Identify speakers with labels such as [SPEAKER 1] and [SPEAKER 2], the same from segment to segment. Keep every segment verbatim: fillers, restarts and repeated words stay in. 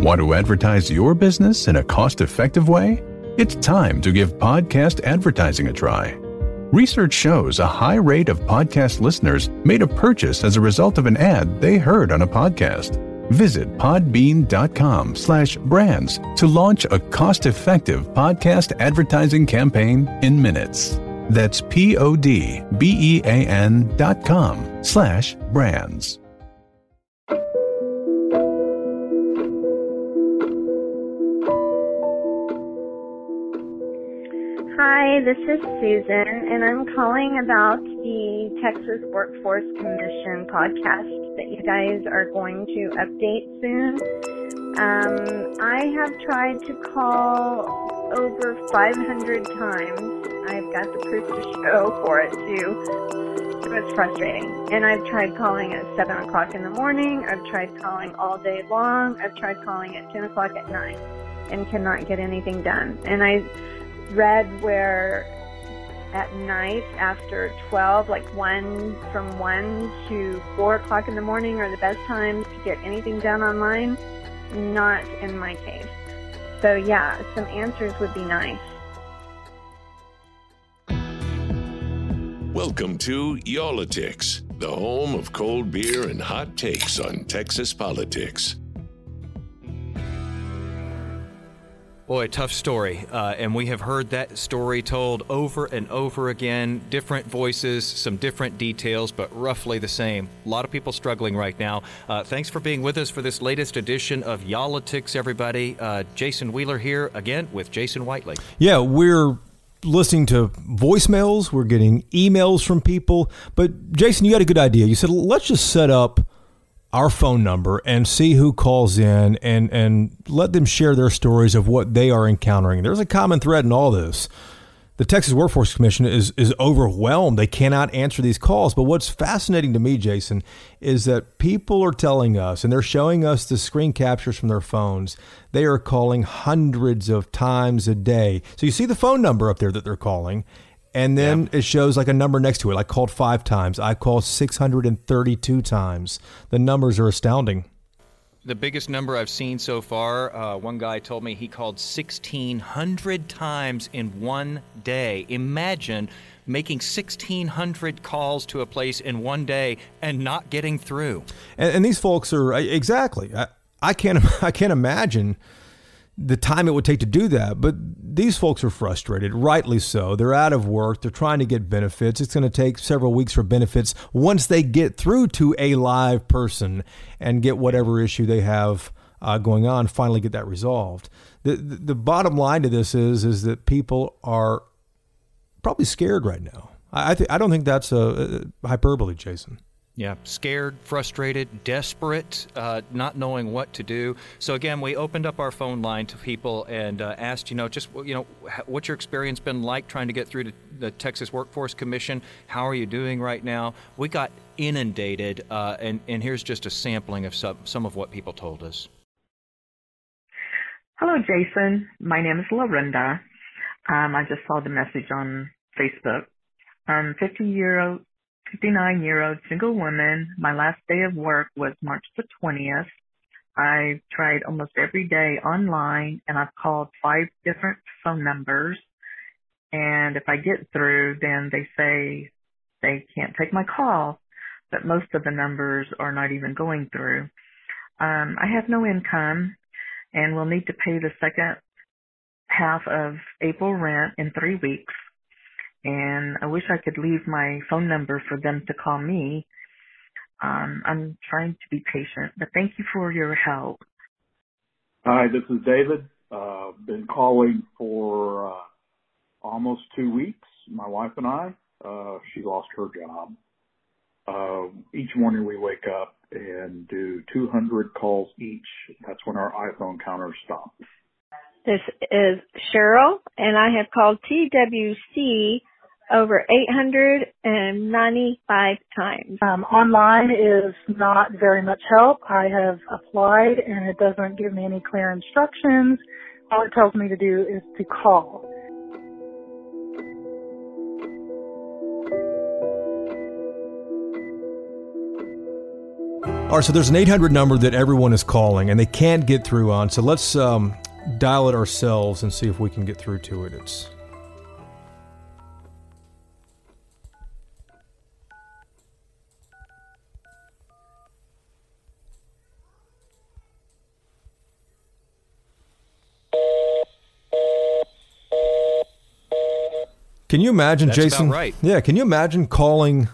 [SPEAKER 1] Want to advertise your business in a cost-effective way? It's time to give podcast advertising a try. Research shows a high rate of podcast listeners made a purchase as a result of an ad they heard on a podcast. Visit podbean.com slash brands to launch a cost-effective podcast advertising campaign in minutes. That's P-O-D-B-E-A-N dot com slash brands.
[SPEAKER 2] Hi, this is Susan, and I'm calling about the Texas Workforce Commission podcast that you guys are going to update soon. Um, I have tried to call over five hundred times. I've got the proof to show for it, too. So it's frustrating. And I've tried calling at seven o'clock in the morning. I've tried calling all day long. I've tried calling at ten o'clock at night and cannot get anything done. And I read where at night after twelve, like one from one to four o'clock in the morning are the best times to get anything done online. Not in my case. So yeah, some answers would be nice.
[SPEAKER 3] Welcome to Y'all-itics, the home of cold beer and hot takes on Texas politics.
[SPEAKER 4] Boy, tough story, uh, and we have heard that story told over and over again, different voices, some different details, but roughly the same. A lot of people struggling right now. Uh, thanks for being with us for this latest edition of Y'all-itics, everybody. Uh, Jason Wheeler here, again, with Jason Whiteley.
[SPEAKER 5] Yeah, we're listening to voicemails, we're getting emails from people, but Jason, you had a good idea. You said, let's just set up our phone number and see who calls in and, and let them share their stories of what they are encountering. There's a common thread in all this. The Texas Workforce Commission is, is overwhelmed. They cannot answer these calls. But what's fascinating to me, Jason, is that people are telling us, and they're showing us the screen captures from their phones, they are calling hundreds of times a day. So you see the phone number up there that they're calling, and then yeah. it shows like a number next to it. I called five times. I called six hundred thirty-two times. The numbers are astounding.
[SPEAKER 4] The biggest number I've seen so far, uh, one guy told me he called sixteen hundred times in one day. Imagine making sixteen hundred calls to a place in one day and not getting through.
[SPEAKER 5] And, and these folks are, exactly. I, I can't I can't imagine the time it would take to do that. But these folks are frustrated, rightly so. They're out of work. They're trying to get benefits. It's going to take several weeks for benefits once they get through to a live person and get whatever issue they have uh, going on, finally get that resolved. The, the the bottom line to this is is that people are probably scared right now. I I, th- I don't think that's a, a hyperbole, Jason.
[SPEAKER 4] Yeah, scared, frustrated, desperate, uh, not knowing what to do. So again, we opened up our phone line to people and uh, asked, you know, just, you know, what's your experience been like trying to get through to the Texas Workforce Commission? How are you doing right now? We got inundated, uh, and, and here's just a sampling of some, some of what people told us.
[SPEAKER 6] Hello, Jason. My name is Lorinda. Um, I just saw the message on Facebook. Um, fifty-year-old fifty-nine-year-old single woman. My last day of work was March the twentieth. I tried almost every day online, and I've called five different phone numbers. And if I get through, then they say they can't take my call. But most of the numbers are not even going through. Um, I have no income, and will need to pay the second half of April rent in three weeks. And I wish I could leave my phone number for them to call me. Um, I'm trying to be patient, but thank you for your help.
[SPEAKER 7] Hi, this is David. Uh, been calling for uh, almost two weeks. My wife and I, uh, she lost her job. Uh, each morning we wake up and do two hundred calls each. That's when our iPhone counters stop.
[SPEAKER 2] This is Cheryl, and I have called T W C over eight hundred ninety-five times.
[SPEAKER 8] Um, online is not very much help. I have applied, and it doesn't give me any clear instructions. All it tells me to do is to call.
[SPEAKER 5] All right, so there's an eight hundred number that everyone is calling, and they can't get through on. So let's um, dial it ourselves and see if we can get through to it. It's Can you imagine,
[SPEAKER 4] That's
[SPEAKER 5] Jason?
[SPEAKER 4] about right.
[SPEAKER 5] Yeah, can you imagine calling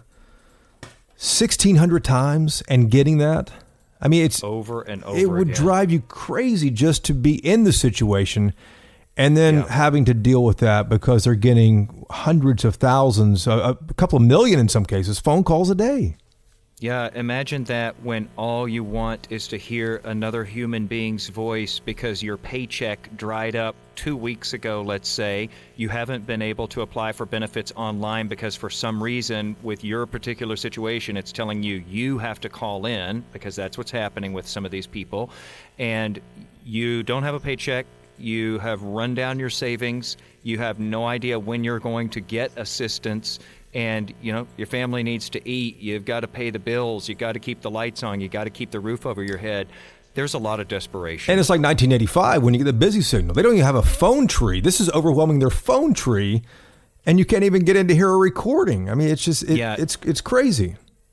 [SPEAKER 5] sixteen hundred times and getting that? I mean, it's
[SPEAKER 4] over and over.
[SPEAKER 5] It would
[SPEAKER 4] again.
[SPEAKER 5] drive you crazy just to be in the situation and then
[SPEAKER 4] Yeah.
[SPEAKER 5] having to deal with that because they're getting hundreds of thousands, a, a couple of million in some cases, phone calls a day.
[SPEAKER 4] Yeah, imagine that when all you want is to hear another human being's voice because your paycheck dried up two weeks ago, let's say. You haven't been able to apply for benefits online because for some reason with your particular situation, it's telling you you have to call in because that's what's happening with some of these people. And you don't have a paycheck. You have run down your savings. You have no idea when you're going to get assistance. And, you know, your family needs to eat. You've got to pay the bills. You've got to keep the lights on. You've got to keep the roof over your head. There's a lot of desperation.
[SPEAKER 5] And it's like nineteen eighty-five when you get the busy signal. They don't even have a phone tree. This is overwhelming their phone tree, and you can't even get in to hear a recording. I mean, it's just, it,
[SPEAKER 4] Yeah.
[SPEAKER 5] it's it's crazy.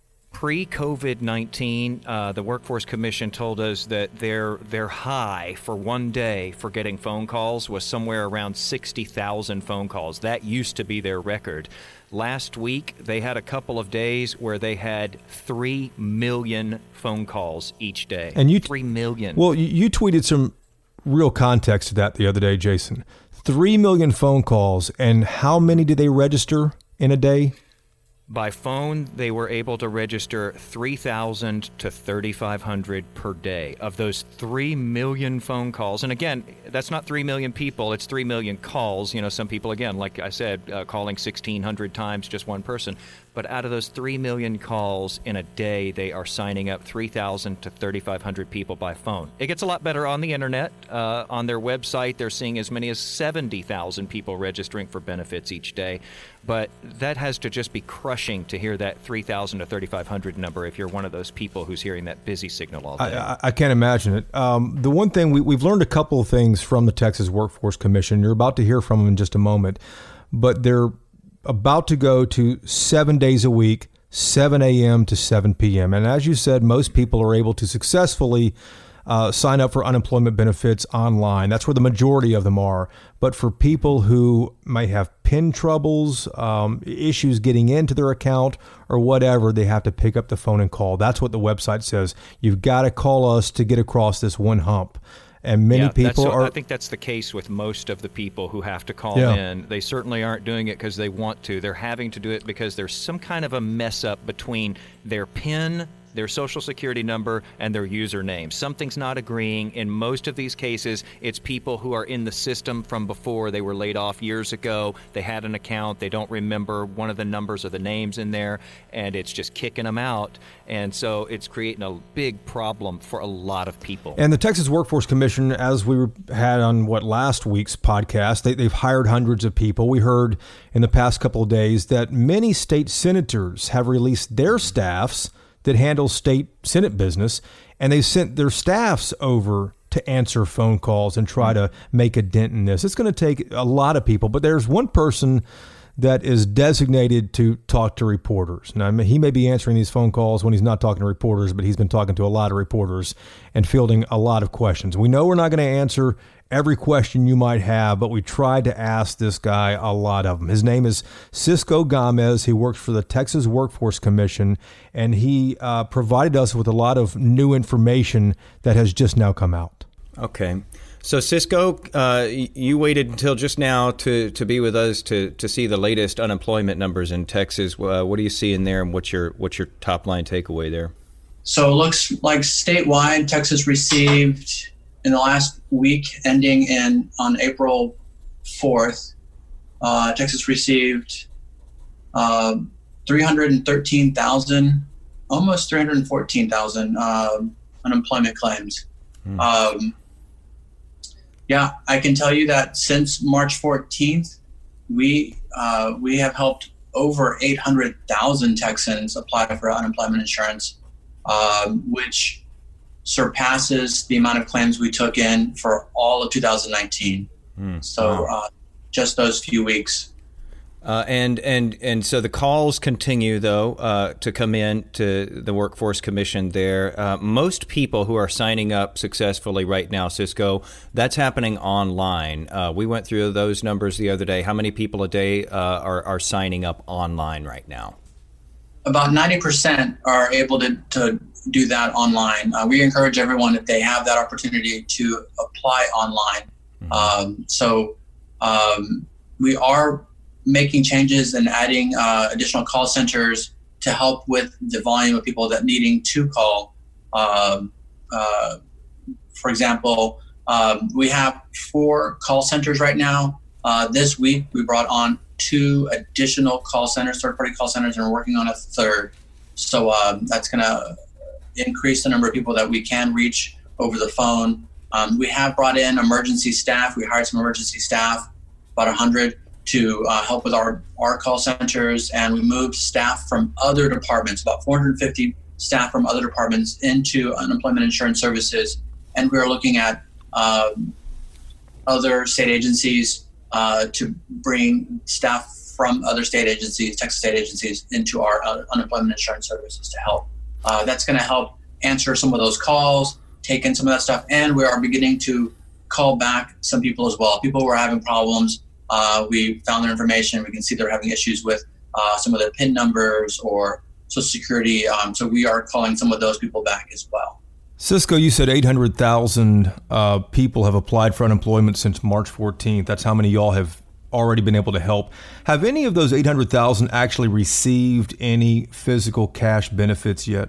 [SPEAKER 4] Pre-COVID nineteen, uh, the Workforce Commission told us that their their high for one day for getting phone calls was somewhere around sixty thousand phone calls. That used to be their record. Last week, they had a couple of days where they had three million phone calls each day.
[SPEAKER 5] And you
[SPEAKER 4] three million.
[SPEAKER 5] Well, you, you tweeted some real context to that the other day, Jason. Three million phone calls, and how many did they register in a day?
[SPEAKER 4] By phone, they were able to register three thousand to thirty-five hundred per day. Of those three million phone calls, and again, that's not three million people, it's three million calls. You know, some people, again, like I said, uh, calling sixteen hundred times, just one person. But out of those three million calls in a day, they are signing up three thousand to thirty-five hundred people by phone. It gets a lot better on the internet. Uh, on their website, they're seeing as many as seventy thousand people registering for benefits each day. But that has to just be crushing to hear that three thousand to thirty-five hundred number if you're one of those people who's hearing that busy signal all day.
[SPEAKER 5] I, I, I can't imagine it. Um, the one thing, we, we've learned a couple of things from the Texas Workforce Commission. You're about to hear from them in just a moment. But they're about to go to seven days a week, seven a.m. to seven p.m. And as you said, most people are able to successfully uh, sign up for unemployment benefits online. That's where the majority of them are. But for people who may have PIN troubles, um, issues getting into their account or whatever, they have to pick up the phone and call. That's what the website says. You've got to call us to get across this one hump. And many
[SPEAKER 4] yeah,
[SPEAKER 5] people
[SPEAKER 4] that's,
[SPEAKER 5] are.
[SPEAKER 4] I think that's the case with most of the people who have to call
[SPEAKER 5] Yeah.
[SPEAKER 4] in. They certainly aren't doing it because they want to. They're having to do it because there's some kind of a mess up between their PIN, their social security number, and their username. Something's not agreeing. In most of these cases, it's people who are in the system from before. They were laid off years ago. They had an account. They don't remember one of the numbers or the names in there, and it's just kicking them out. And so it's creating a big problem for a lot of people.
[SPEAKER 5] And the Texas Workforce Commission, as we were, had on what last week's podcast, they, they've hired hundreds of people. We heard in the past couple of days that many state senators have released their staffs that handle state Senate business, and they sent their staffs over to answer phone calls and try to make a dent in this. It's going to take a lot of people, but there's one person that is designated to talk to reporters. Now, I mean, he may be answering these phone calls when he's not talking to reporters, but he's been talking to a lot of reporters and fielding a lot of questions. We know we're not going to answer every question you might have, but we tried to ask this guy a lot of them. His name is Cisco Gomez. He works for the Texas Workforce Commission, and he uh, provided us with a lot of new information that has just now come out.
[SPEAKER 9] Okay. So Cisco, uh, you waited until just now to, to be with us to, to see the latest unemployment numbers in Texas. Uh, what do you see in there, and what's your what's your top line takeaway there?
[SPEAKER 10] So it looks like statewide, Texas received in the last week ending in on April fourth, uh, Texas received uh, three hundred thirteen thousand, almost three hundred fourteen thousand uh, unemployment claims. Hmm. Um, Yeah, I can tell you that since March fourteenth, we uh, we have helped over eight hundred thousand Texans apply for unemployment insurance. um, which surpasses the amount of claims we took in for all of two thousand nineteen. Mm, so wow. uh, just those few weeks.
[SPEAKER 9] Uh, and and and so the calls continue, though, uh, to come in to the Workforce Commission there. Uh, most people who are signing up successfully right now, Cisco, that's happening online. Uh, we went through those numbers the other day. How many people a day uh, are, are signing up online right now?
[SPEAKER 10] About ninety percent are able to, to do that online. Uh, we encourage everyone, if they have that opportunity, to apply online. Mm-hmm. Um, so um, we are making changes and adding uh, additional call centers to help with the volume of people that needing to call. Um, uh, for example, um, we have four call centers right now. Uh, this week, we brought on two additional call centers, third-party call centers, and we're working on a third. So um, that's going to increase the number of people that we can reach over the phone. Um, we have brought in emergency staff. We hired some emergency staff, about one hundred, to uh, help with our, our call centers, and we moved staff from other departments, about four hundred fifty staff from other departments into unemployment insurance services. And we're looking at um, other state agencies uh, to bring staff from other state agencies, Texas state agencies, into our uh, unemployment insurance services to help. Uh, that's going to help answer some of those calls, take in some of that stuff, and we are beginning to call back some people as well. People who are having problems. Uh, we found their information. We can see they're having issues with uh, some of their PIN numbers or Social Security. Um, so we are calling some of those people back as well.
[SPEAKER 5] Cisco, you said eight hundred thousand uh, people have applied for unemployment since March fourteenth. That's how many y'all have already been able to help. Have any of those eight hundred thousand actually received any physical cash benefits yet?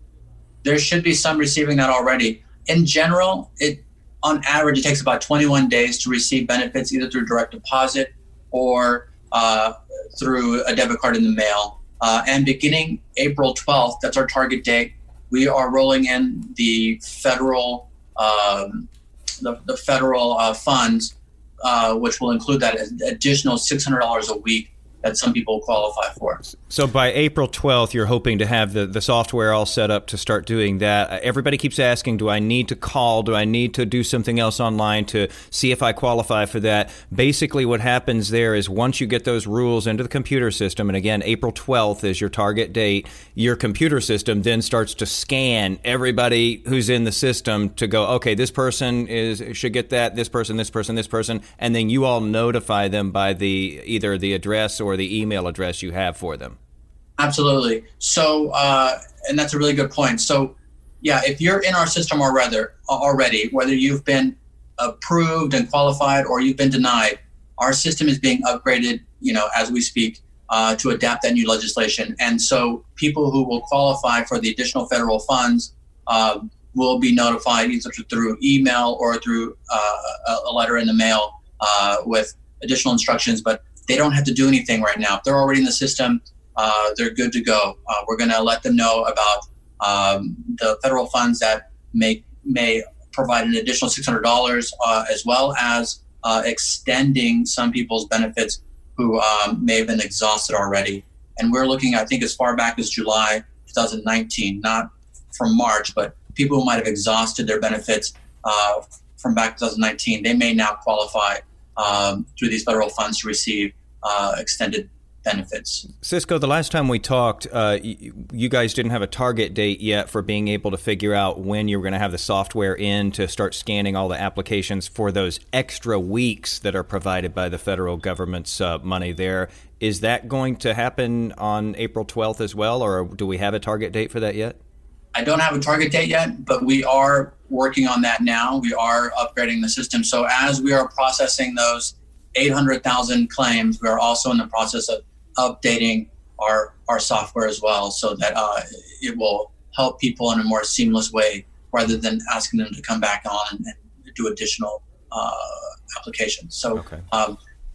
[SPEAKER 10] There should be some receiving that already. In general, it on average, it takes about twenty-one days to receive benefits, either through direct deposit or uh, through a debit card in the mail. Uh, and beginning April twelfth, that's our target date, we are rolling in the federal um, the, the federal uh, funds, uh, which will include that additional six hundred dollars a week that some people qualify for.
[SPEAKER 9] So by April twelfth, you're hoping to have the, the software all set up to start doing that. Everybody keeps asking, do I need to call? Do I need to do something else online to see if I qualify for that? Basically, what happens there is once you get those rules into the computer system, and again, April twelfth is your target date, your computer system then starts to scan everybody who's in the system to go, okay, this person is should get that, this person, this person, this person, and then you all notify them by the either the address or or the email address you have for them.
[SPEAKER 10] Absolutely. So, uh, and that's a really good point. So, yeah, if you're in our system or rather already, whether you've been approved and qualified or you've been denied, our system is being upgraded, you know, as we speak, uh, to adapt that new legislation. And so people who will qualify for the additional federal funds uh, will be notified either through email or through uh, a letter in the mail uh, with additional instructions. But they don't have to do anything right now. If they're already in the system, uh, they're good to go. Uh, we're going to let them know about um, the federal funds that may may provide an additional six hundred dollars, uh, as well as uh, extending some people's benefits who um, may have been exhausted already. And we're looking, I think, as far back as July twenty nineteen, not from March, but people who might have exhausted their benefits uh, from back twenty nineteen, they may now qualify um, through these federal funds to receive Uh, extended benefits.
[SPEAKER 9] Cisco, the last time we talked, uh, you, you guys didn't have a target date yet for being able to figure out when you were going to have the software in to start scanning all the applications for those extra weeks that are provided by the federal government's uh, money there. Is that going to happen on April twelfth as well, or do we have a target date for that yet?
[SPEAKER 10] I don't have a target date yet, but we are working on that now. We are upgrading the system. So as we are processing those eight hundred thousand claims, we are also in the process of updating our our software as well, so that uh, it will help people in a more seamless way rather than asking them to come back on and, and do additional uh, applications. So, okay. um,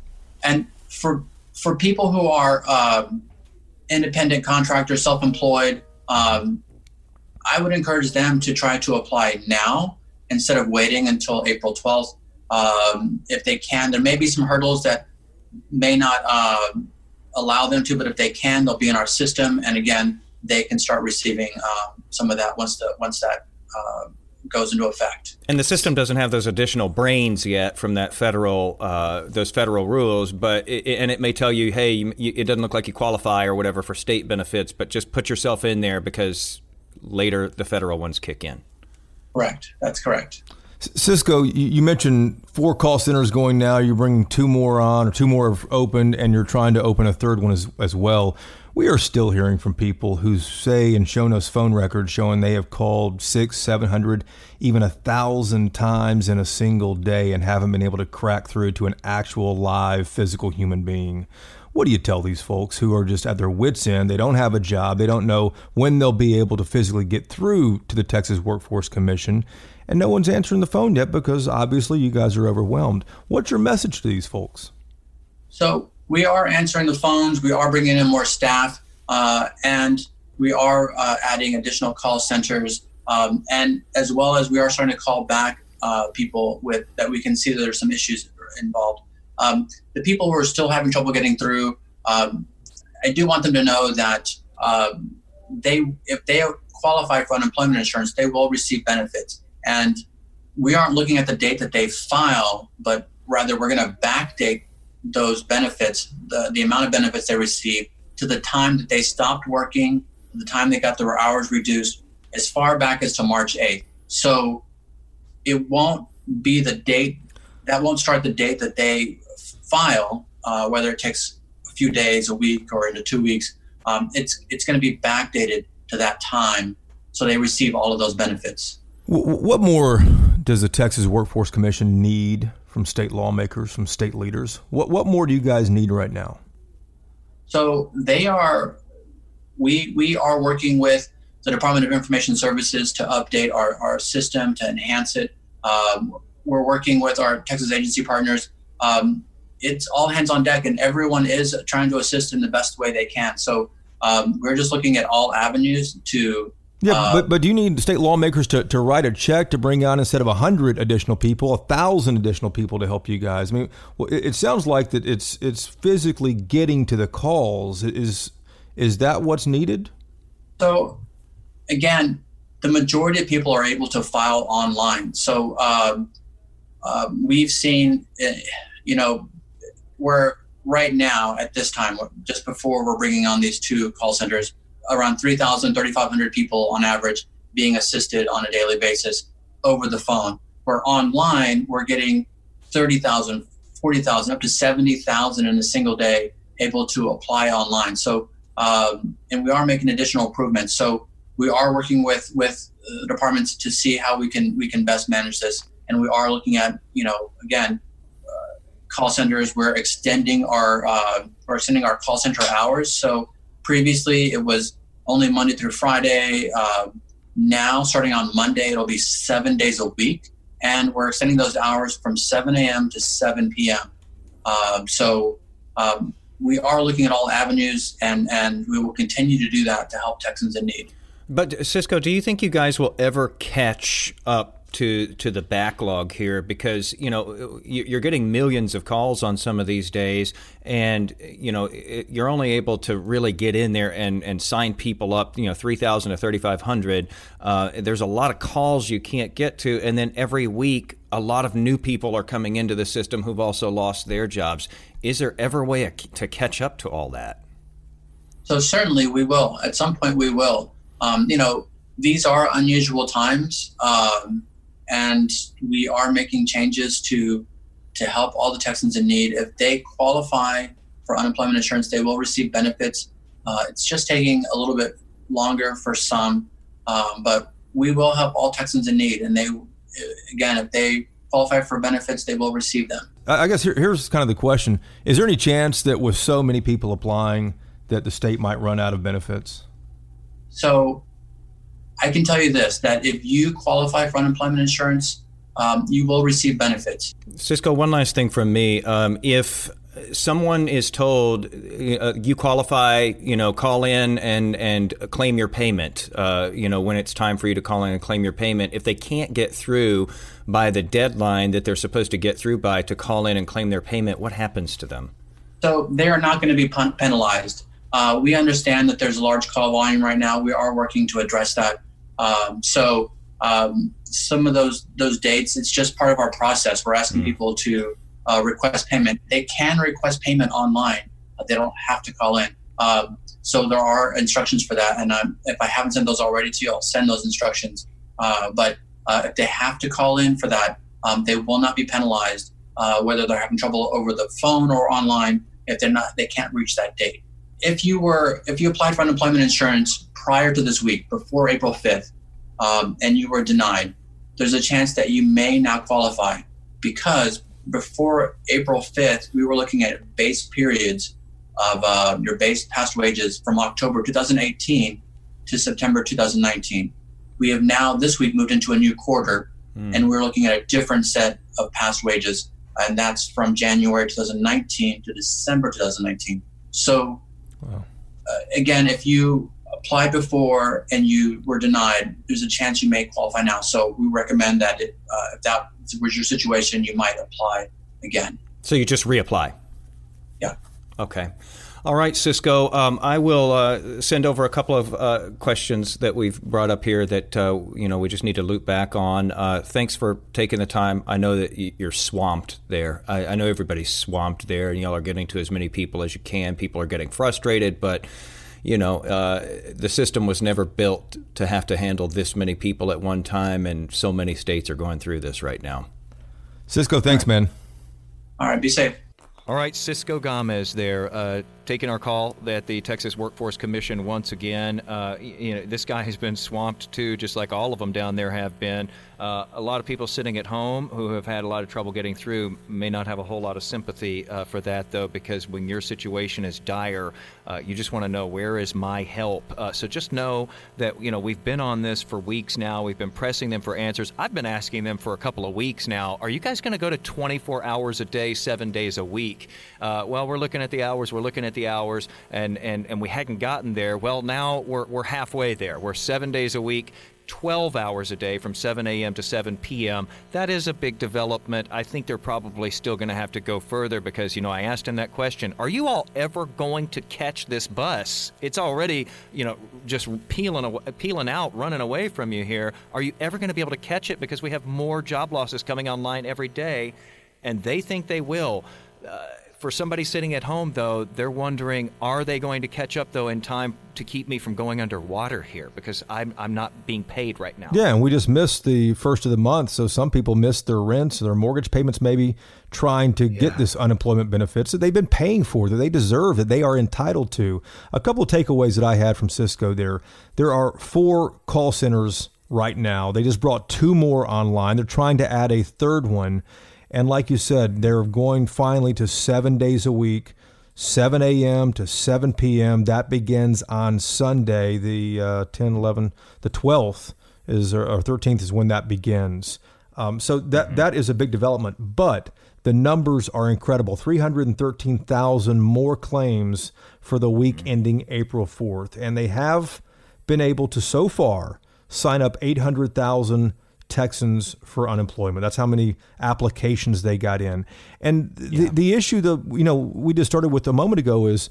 [SPEAKER 10] and for for people who are um, independent contractors, self-employed, um, I would encourage them to try to apply now instead of waiting until April twelfth. Um, if they can. There may be some hurdles that may not uh, allow them to, but if they can, they'll be in our system. And again, they can start receiving uh, some of that once the once that uh, goes into effect.
[SPEAKER 9] And the system doesn't have those additional brains yet from that federal uh, those federal rules, but it, and it may tell you, hey, you, you, it doesn't look like you qualify or whatever for state benefits, but just put yourself in there because later the federal ones kick in.
[SPEAKER 10] Correct. That's correct.
[SPEAKER 5] Cisco, you mentioned four call centers going now. You're bringing two more on, or two more have opened, and you're trying to open a third one as, as well. We are still hearing from people who say and shown us phone records showing they have called six, seven hundred, even a thousand times in a single day and haven't been able to crack through to an actual live physical human being. What do you tell these folks who are just at their wits' end? They don't have a job. They don't know when they'll be able to physically get through to the Texas Workforce Commission, and no one's answering the phone yet because obviously you guys are overwhelmed. What's your message to these folks?
[SPEAKER 10] So we are answering the phones. We are bringing in more staff, uh, and we are uh, adding additional call centers, um, and as well as we are starting to call back uh, people with that we can see that there's some issues involved. Um, the people who are still having trouble getting through, um, I do want them to know that um, they, if they qualify for unemployment insurance, they will receive benefits. And we aren't looking at the date that they file, but rather we're going to backdate those benefits, the, the amount of benefits they receive, to the time that they stopped working, the time they got their hours reduced, as far back as to March eighth. So it won't be the date, that won't start the date that they file, uh, whether it takes a few days, a week, or into two weeks. Um, it's it's going to be backdated to that time, so they receive all of those benefits.
[SPEAKER 5] What more does the Texas Workforce Commission need from state lawmakers, from state leaders? What what more do you guys need right now?
[SPEAKER 10] So they are, we we are working with the Department of Information Services to update our, our system, to enhance it. Um, we're working with our Texas agency partners. Um, it's all hands on deck, and everyone is trying to assist in the best way they can. So um, we're just looking at all avenues to
[SPEAKER 5] Yeah,
[SPEAKER 10] uh,
[SPEAKER 5] but but do you need state lawmakers to, to write a check to bring on, instead of one hundred additional people, one thousand additional people to help you guys? I mean, well, it, it sounds like that it's it's physically getting to the calls. Is is that what's needed?
[SPEAKER 10] So, again, the majority of people are able to file online. So um, uh, we've seen, you know, we're right now at this time, just before we're bringing on these two call centers, around three thousand, thirty-five hundred people on average being assisted on a daily basis over the phone. Where online, we're getting thirty thousand, forty thousand, up to seventy thousand in a single day able to apply online. So, um, and we are making additional improvements. So we are working with, with the departments to see how we can, we can best manage this. And we are looking at, you know, again, uh, call centers. We're extending our, uh, we're extending our call center hours. So previously, it was only Monday through Friday. Uh, now, starting on Monday, it'll be seven days a week. And we're extending those hours from seven a.m. to seven p.m. Um, so um, we are looking at all avenues, and, and we will continue to do that to help Texans in need.
[SPEAKER 9] But, Cisco, do you think you guys will ever catch up to to the backlog here? Because, you know, you're getting millions of calls on some of these days, and, you know, you're only able to really get in there and, and sign people up, you know, three thousand to thirty-five hundred. Uh, there's a lot of calls you can't get to, and then every week a lot of new people are coming into the system who've also lost their jobs. Is there ever a way to catch up to all that?
[SPEAKER 10] So certainly we will. At some point we will. Um, you know, these are unusual times. Um, And we are making changes to to help all the Texans in need. If they qualify for unemployment insurance, they will receive benefits. Uh, it's just taking a little bit longer for some, um, but we will help all Texans in need. And they, again, if they qualify for benefits, they will receive them.
[SPEAKER 5] I guess here, here's kind of the question. Is there any chance that with so many people applying that the state might run out of benefits?
[SPEAKER 10] So I can tell you this, that if you qualify for unemployment insurance, um, you will receive benefits.
[SPEAKER 9] Cisco, one last thing from me. Um, if someone is told uh, you qualify, you know, call in and, and claim your payment, uh, you know, when it's time for you to call in and claim your payment, if they can't get through by the deadline that they're supposed to get through by to call in and claim their payment, what happens to them?
[SPEAKER 10] So they are not going to be penalized. Uh, we understand that there's a large call volume right now. We are working to address that. Um, so um, some of those those dates, it's just part of our process. We're asking mm. people to uh, request payment. They can request payment online. Uh, they don't have to call in. Um, so there are instructions for that. And um, if I haven't sent those already to you, I'll send those instructions. Uh, but uh, if they have to call in for that, um, they will not be penalized, uh, whether they're having trouble over the phone or online. If they're not, they can't reach that date. If you were, if you applied for unemployment insurance prior to this week, before April fifth, um, and you were denied, there's a chance that you may now qualify, because before April fifth, we were looking at base periods of uh, your base past wages from October two thousand eighteen to September two thousand nineteen. We have now this week moved into a new quarter, mm. and we're looking at a different set of past wages, and that's from January two thousand nineteen to December two thousand nineteen. So wow. uh, again, if you applied before and you were denied, there's a chance you may qualify now. So we recommend that it, uh, if that was your situation, you might apply again.
[SPEAKER 9] So you just reapply?
[SPEAKER 10] Yeah.
[SPEAKER 9] Okay. All right, Cisco. Um, I will uh, send over a couple of uh, questions that we've brought up here that uh, you know we just need to loop back on. Uh, thanks for taking the time. I know that you're swamped there. I, I know everybody's swamped there, and y'all are getting to as many people as you can. People are getting frustrated, but you know uh, the system was never built to have to handle this many people at one time, and so many states are going through this right now.
[SPEAKER 5] Cisco, thanks, man.
[SPEAKER 10] All right, be safe.
[SPEAKER 4] All right, Cisco Gomez there, uh, taking our call at the Texas Workforce Commission once again. Uh, you know, this guy has been swamped too, just like all of them down there have been. Uh, a lot of people sitting at home who have had a lot of trouble getting through may not have a whole lot of sympathy uh, for that, though, because when your situation is dire, uh, you just want to know, where is my help? Uh, so just know that, you know, we've been on this for weeks now. We've been pressing them for answers. I've been asking them for a couple of weeks now. Are you guys going to go to twenty-four hours a day, seven days a week? Uh, well, we're looking at the hours. We're looking at the hours, and, and, and we hadn't gotten there. Well, now we're we're halfway there. We're seven days a week, twelve hours a day from seven a.m. to seven p.m. That is a big development. I think they're probably still going to have to go further because, you know, I asked him that question. Are you all ever going to catch this bus? It's already, you know, just peeling away, peeling out, running away from you here. Are you ever going to be able to catch it? Because we have more job losses coming online every day, and they think they will. Uh, For somebody sitting at home, though, they're wondering, are they going to catch up, though, in time to keep me from going underwater here? Because I'm I'm not being paid right now.
[SPEAKER 5] Yeah, and we just missed the first of the month, so some people missed their rents, their mortgage payments, maybe trying to yeah. get this unemployment benefits that they've been paying for, that they deserve, that they are entitled to. A couple of takeaways that I had from Cisco there. There are four call centers right now. They just brought two more online. They're trying to add a third one. And like you said, they're going finally to seven days a week, seven a.m. to seven p.m. That begins on Sunday, the uh, ten, eleven, the twelfth is or thirteenth is when that begins. Um, so that mm-hmm. that is a big development. But the numbers are incredible. three hundred thirteen thousand more claims for the week mm-hmm. ending April fourth. And they have been able to so far sign up eight hundred thousand Texans for unemployment. That's how many applications they got in. And yeah. the the issue that, you know, we just started with a moment ago is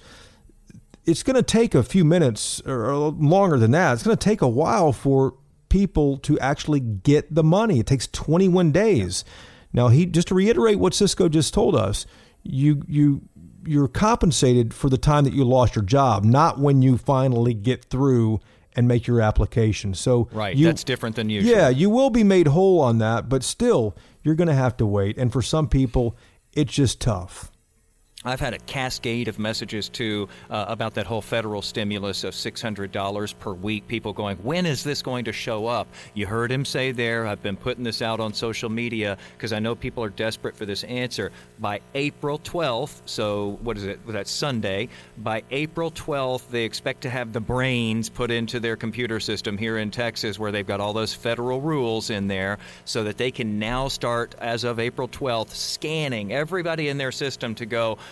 [SPEAKER 5] it's going to take a few minutes or longer than that. It's going to take a while for people to actually get the money. It takes twenty-one days. Now, he just to reiterate what Cisco just told us, you you you're compensated for the time that you lost your job, not when you finally get through and make your application. So
[SPEAKER 4] right,
[SPEAKER 5] you,
[SPEAKER 4] that's different than usual.
[SPEAKER 5] Yeah, you will be made whole on that, but still, you're going to have to wait. And for some people, it's just tough.
[SPEAKER 4] I've had a cascade of messages, too, uh, about that whole federal stimulus of six hundred dollars per week. People going, when is this going to show up? You heard him say there, I've been putting this out on social media because I know people are desperate for this answer. By April twelfth, so what is it? That's Sunday. By April twelfth, they expect to have the brains put into their computer system here in Texas where they've got all those federal rules in there so that they can now start, as of April twelfth, scanning everybody in their system to go,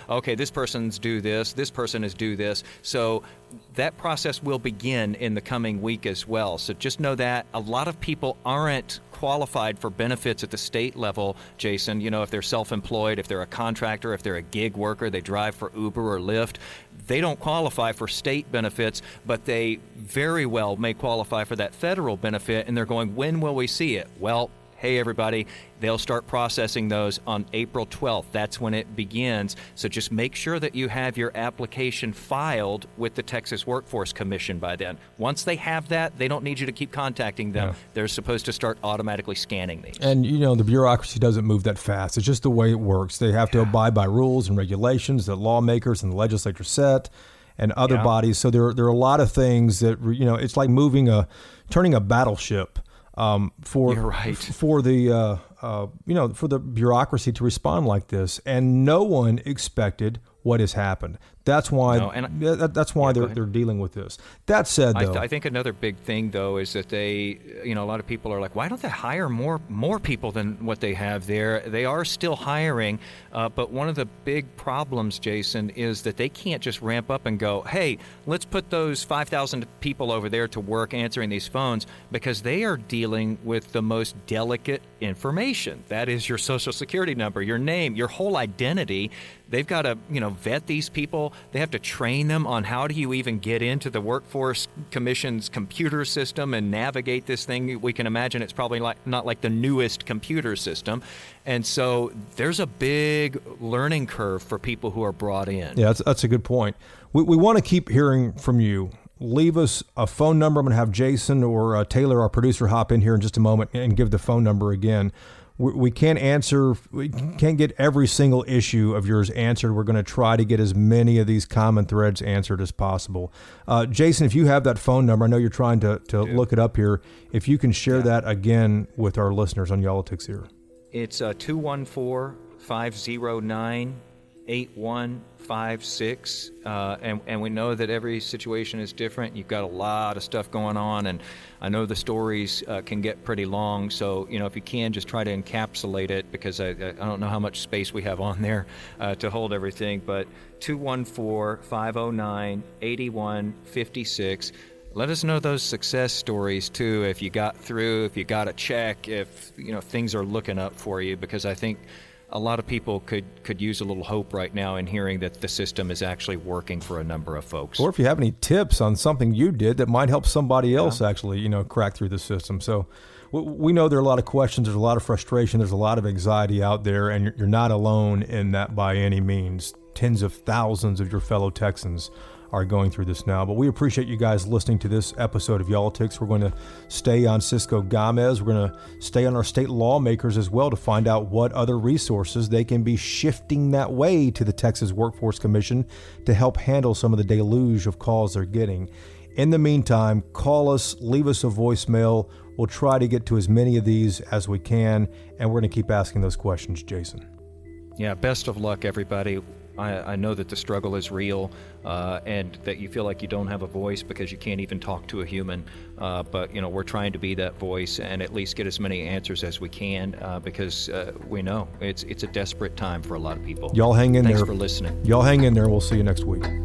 [SPEAKER 4] okay, this person's due this, this person is due this. So that process will begin in the coming week as well. So just know that a lot of people aren't qualified for benefits at the state level, Jason. You know, if they're self-employed, if they're a contractor, if they're a gig worker, they drive for Uber or Lyft, they don't qualify for state benefits, but they very well may qualify for that federal benefit, and they're going, when will we see it? Well, hey, everybody, they'll start processing those on April twelfth. That's when it begins. So just make sure that you have your application filed with the Texas Workforce Commission by then. Once they have that, they don't need you to keep contacting them. Yeah. They're supposed to start automatically scanning these.
[SPEAKER 5] And, you know, the bureaucracy doesn't move that fast. It's just the way it works. They have to yeah. abide by rules and regulations that lawmakers and the legislature set and other yeah. bodies. So there, there are a lot of things that, you know, it's like moving a, turning a battleship. Um, for
[SPEAKER 4] You're right.
[SPEAKER 5] for the uh, uh, you know for the bureaucracy to respond like this, and no one expected what has happened. That's why
[SPEAKER 4] no, and
[SPEAKER 5] that, that's why
[SPEAKER 4] yeah,
[SPEAKER 5] they're they're dealing with this. That said, though,
[SPEAKER 4] I, th- I think another big thing though is that they, you know, a lot of people are like, why don't they hire more more people than what they have there? They are still hiring, uh, but one of the big problems, Jason, is that they can't just ramp up and go, hey, let's put those five thousand people over there to work answering these phones, because they are dealing with the most delicate information. That is your social security number, your name, your whole identity. They've got to, you know, vet these people. They have to train them on how do you even get into the Workforce Commission's computer system and navigate this thing. We can imagine it's probably like not like the newest computer system. And so there's a big learning curve for people who are brought in.
[SPEAKER 5] Yeah, that's, that's a good point. We, we want to keep hearing from you. Leave us a phone number. I'm going to have Jason or uh, Taylor, our producer, hop in here in just a moment and give the phone number again. We can't answer, we can't get every single issue of yours answered. We're going to try to get as many of these common threads answered as possible. Uh, Jason, if you have that phone number, I know you're trying to, to look it up here. If you can share yeah. that again with our listeners on Y'all-itics here.
[SPEAKER 4] It's uh, two one four, five oh nine, eight one five six. Uh, and, and we know that every situation is different. You've got a lot of stuff going on, and I know the stories uh, can get pretty long. So, you know, if you can, just try to encapsulate it, because I, I don't know how much space we have on there uh, to hold everything. But two one four, five oh nine, eight one five six. Let us know those success stories, too, if you got through, if you got a check, if, you know, things are looking up for you, because I think a lot of people could, could use a little hope right now in hearing that the system is actually working for a number of folks.
[SPEAKER 5] Or if you have any tips on something you did that might help somebody else yeah. actually, you know, crack through the system. So we know there are a lot of questions. There's a lot of frustration. There's a lot of anxiety out there, and you're not alone in that by any means. Tens of thousands of your fellow Texans are going through this now. But we appreciate you guys listening to this episode of Y'all-itics. We're going to stay on Cisco Gomez. We're going to stay on our state lawmakers as well to find out what other resources they can be shifting that way to the Texas Workforce Commission to help handle some of the deluge of calls they're getting. In the meantime, call us, leave us a voicemail. We'll try to get to as many of these as we can, and we're going to keep asking those questions, Jason.
[SPEAKER 4] Yeah, best of luck, everybody. I, I know that the struggle is real, uh, and that you feel like you don't have a voice because you can't even talk to a human. Uh, but, you know, we're trying to be that voice and at least get as many answers as we can, uh, because uh, we know it's it's a desperate time for a lot of people.
[SPEAKER 5] Y'all hang in
[SPEAKER 4] Thanks
[SPEAKER 5] there.
[SPEAKER 4] Thanks for listening.
[SPEAKER 5] Y'all hang in there. We'll see you next week.